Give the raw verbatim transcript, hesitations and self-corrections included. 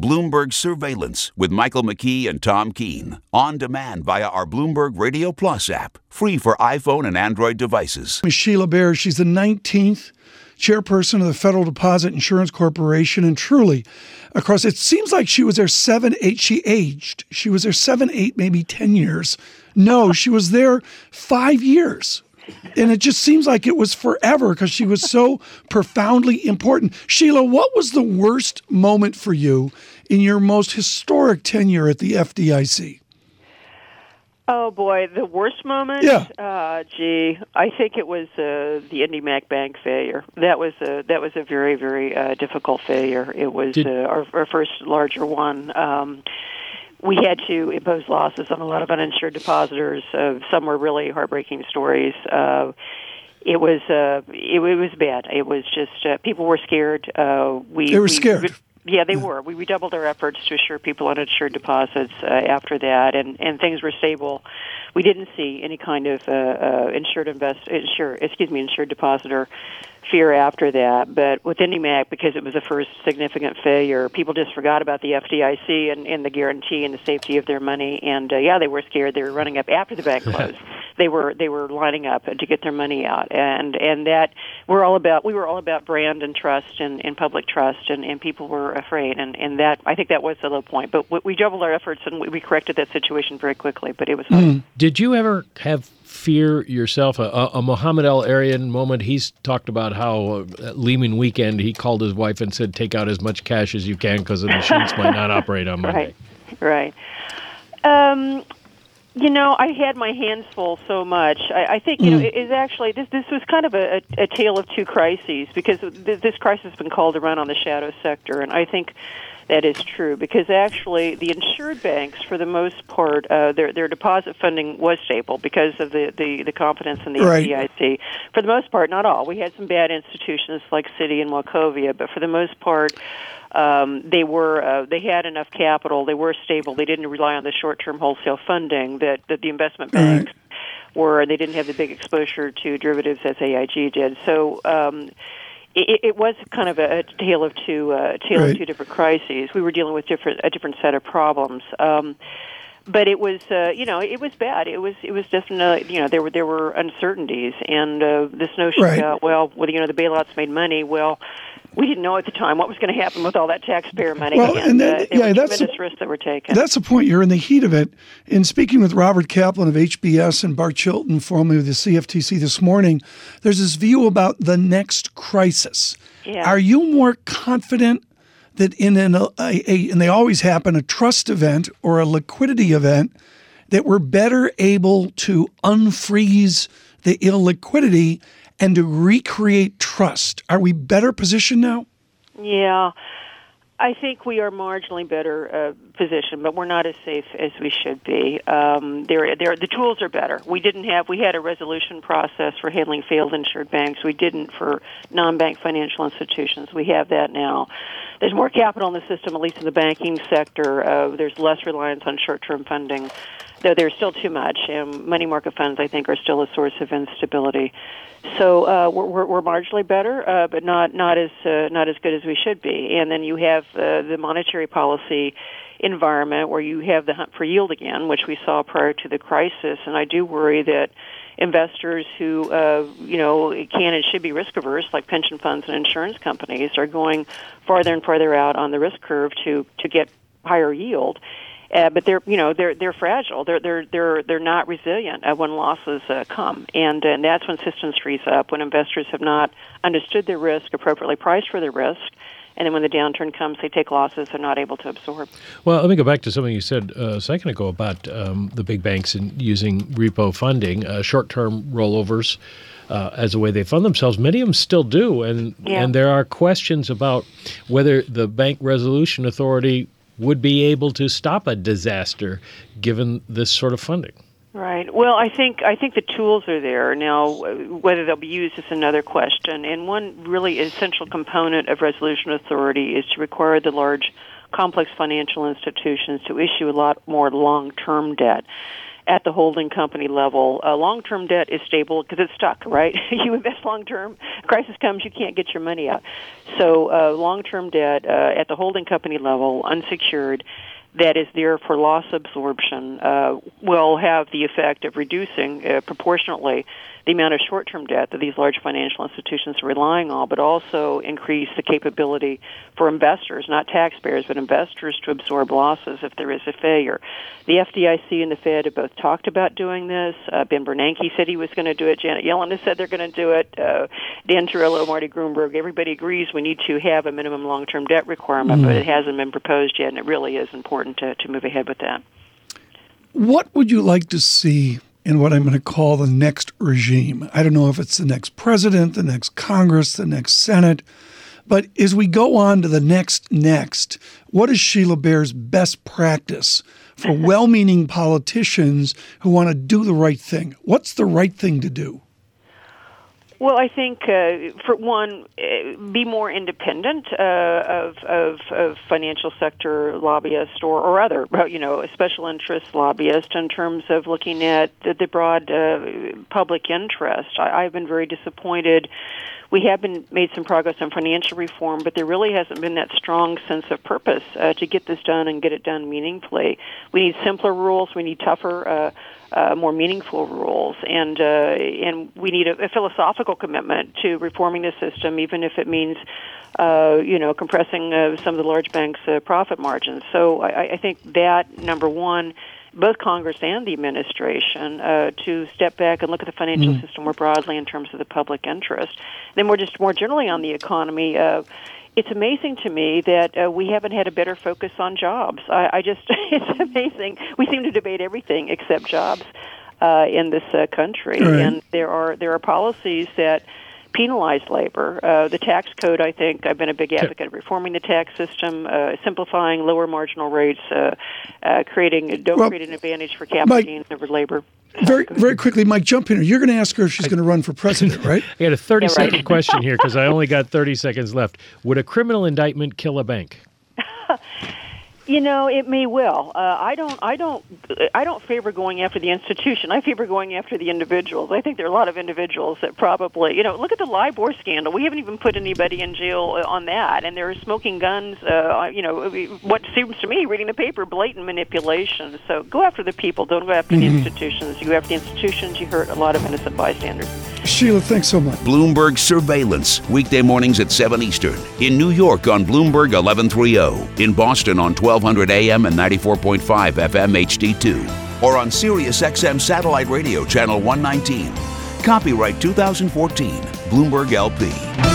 Bloomberg Surveillance with Michael McKee and Tom Keene. On demand via our Bloomberg Radio Plus app. Free for iPhone and Android devices. Ms. Sheila Bair, she's the nineteenth chairperson of the Federal Deposit Insurance Corporation. And truly, across, it seems like she was there seven, eight, she aged. She was there seven, eight, maybe ten years. No, she was there five years. And it just seems like it was forever because she was so profoundly important. Sheila, what was the worst moment for you in your most historic tenure at the F D I C? Oh, boy, the worst moment? Yeah. Uh, gee, I think it was uh, the IndyMac Bank failure. That was a, that was a very, very uh, difficult failure. It was Did- uh, our, our first larger one. Um We had to impose losses on a lot of uninsured depositors. Uh, some were really heartbreaking stories. Uh, it was uh, it, it was bad. It was just uh, people were scared. Uh, we They were we, scared. We, yeah, they yeah. were. We redoubled our efforts to assure people uninsured deposits uh, after that, and, and things were stable. We didn't see any kind of uh, uh, insured invest, insure, excuse me, insured depositor fear after that. But with IndyMac, because it was the first significant failure, people just forgot about the F D I C and, and the guarantee and the safety of their money. And uh, yeah, they were scared. They were running up after the bank closed. they were they were lining up to get their money out. And and that we're all about. We were all about brand and trust and, and public trust. And, and people were afraid. And, and that I think that was the low point. But we, we doubled our efforts and we, we corrected that situation very quickly. But it was hard. Mm. Did you ever have fear yourself? A, a Mohammed El-Arian moment, he's talked about how uh, Lehman weekend, he called his wife and said, take out as much cash as you can because the machines might not operate on Monday. Right, right. Um, you know, I had my hands full so much. I, I think, you mm. know, it is actually, this this was kind of a, a, a tale of two crises because this, this crisis has been called to run on the shadow sector, and I think that is true because actually the insured banks, for the most part, uh, their their deposit funding was stable because of the, the, the confidence in the right. F D I C. For the most part, not all. We had some bad institutions like Citi and Wachovia, but for the most part, um, they were uh, they had enough capital. They were stable. They didn't rely on the short-term wholesale funding that, that the investment banks right. were. They didn't have the big exposure to derivatives as A I G did. So. Um, It, it was kind of a, a tale of two, uh, tale right. of two different crises. We were dealing with different, a different set of problems, um, but it was, uh, you know, it was bad. It was, it was definitely, you know, there were there were uncertainties, and uh, this notion right. about, well, well, you know, the bailouts made money. Well, we didn't know at the time what was going to happen with all that taxpayer money, well, and, and then, uh, there yeah, were that's tremendous a, risks that were taken. That's the point. You're in the heat of it. In speaking with Robert Kaplan of H B S and Bart Chilton, formerly of the C F T C this morning, there's this view about the next crisis. Yeah. Are you more confident that in an, a, a, and they always happen, a trust event or a liquidity event, that we're better able to unfreeze the illiquidity and to recreate trust? Are we better positioned now? Yeah. I think we are marginally better uh, positioned, but we're not as safe as we should be. Um, there, there, the tools are better. We didn't have. We had a resolution process for handling failed insured banks. We didn't for non-bank financial institutions. We have that now. There's more capital in the system, at least in the banking sector. Uh, there's less reliance on short-term funding, though there's still too much. Um, money market funds, I think, are still a source of instability. So uh, we're, we're, we're marginally better, uh, but not not as uh, not as good as we should be. And then you have uh, the monetary policy environment where you have the hunt for yield again, which we saw prior to the crisis. And I do worry that investors who uh, you know can and should be risk averse, like pension funds and insurance companies, are going farther and farther out on the risk curve to to get higher yield. Uh, but they're, you know, they're they're fragile. They're they're they're they're not resilient uh, when losses uh, come, and and that's when systems freeze up. When investors have not understood their risk, appropriately priced for their risk, and then when the downturn comes, they take losses they're not able to absorb. Well, let me go back to something you said uh, a second ago about um, the big banks and using repo funding, uh, short-term rollovers. Uh, as a way they fund themselves. Many of them still do, and yeah. and there are questions about whether the Bank Resolution Authority would be able to stop a disaster given this sort of funding. Right. Well, I think I think the tools are there now. Whether they'll be used is another question. And one really essential component of resolution authority is to require the large, complex financial institutions to issue a lot more long-term debt. at the holding company level. Uh, long-term debt is stable because it's stuck, right? You invest long-term, crisis comes, you can't get your money out. So uh, long-term debt uh, at the holding company level, unsecured, that is there for loss absorption, uh, will have the effect of reducing uh, proportionately the amount of short-term debt that these large financial institutions are relying on, but also increase the capability for investors, not taxpayers, but investors to absorb losses if there is a failure. The F D I C and the Fed have both talked about doing this. Uh, Ben Bernanke said he was going to do it. Janet Yellen has said they're going to do it. Uh, Dan Tarullo, Marty Gruenberg, everybody agrees we need to have a minimum long-term debt requirement, mm-hmm. but it hasn't been proposed yet, and it really is important to, to move ahead with that. What would you like to see in what I'm going to call the next regime? I don't know if it's the next president, the next Congress, the next Senate, but as we go on to the next next, what is Sheila Bair's best practice for well-meaning politicians who want to do the right thing? What's the right thing to do? Well, I think, uh, for one, uh, be more independent uh, of, of, of financial sector lobbyists or, or other, you know, special interest lobbyists in terms of looking at the, the broad uh, public interest. I, I've been very disappointed. We have been made some progress on financial reform, but there really hasn't been that strong sense of purpose uh, to get this done and get it done meaningfully. We need simpler rules. We need tougher uh, Uh, more meaningful rules, and uh, and we need a, a philosophical commitment to reforming the system, even if it means, uh, you know, compressing uh, some of the large banks' uh, profit margins. So I, I think that, number one, both Congress and the administration uh, to step back and look at the financial mm. system more broadly in terms of the public interest. Then more just more generally on the economy. Uh, It's amazing to me that uh, we haven't had a better focus on jobs. I, I just, it's amazing. We seem to debate everything except jobs uh, in this uh, country, right. And there are there are policies that penalize labor. Uh, the tax code, I think, I've been a big advocate of reforming the tax system, uh, simplifying lower marginal rates, uh, uh, creating don't well, create an advantage for capital gains over labor. Very, very quickly, Mike, jump in here. You're going to ask her if she's going to run for president, right? I got a thirty-second yeah, right. question here because I only got thirty seconds left. Would a criminal indictment kill a bank? You know, it may well. Uh, I don't. I don't. I don't favor going after the institution. I favor going after the individuals. I think there are a lot of individuals that probably, you know, look at the LIBOR scandal. We haven't even put anybody in jail on that, and they're smoking guns. Uh, you know, what seems to me, reading the paper, blatant manipulation. So go after the people. Don't go after mm-hmm. the institutions. You go after the institutions, you hurt a lot of innocent bystanders. Sheila, thanks so much. Bloomberg Surveillance, weekday mornings at seven Eastern. In New York on Bloomberg eleven thirty. In Boston on twelve hundred A M and ninety-four point five F M H D two. Or on Sirius X M Satellite Radio Channel one nineteen. Copyright two thousand fourteen. Bloomberg L P.